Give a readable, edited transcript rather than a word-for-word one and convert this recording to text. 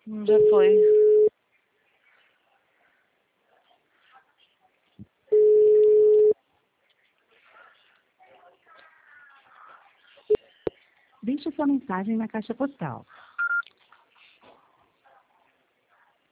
Já foi. Deixe sua mensagem na caixa postal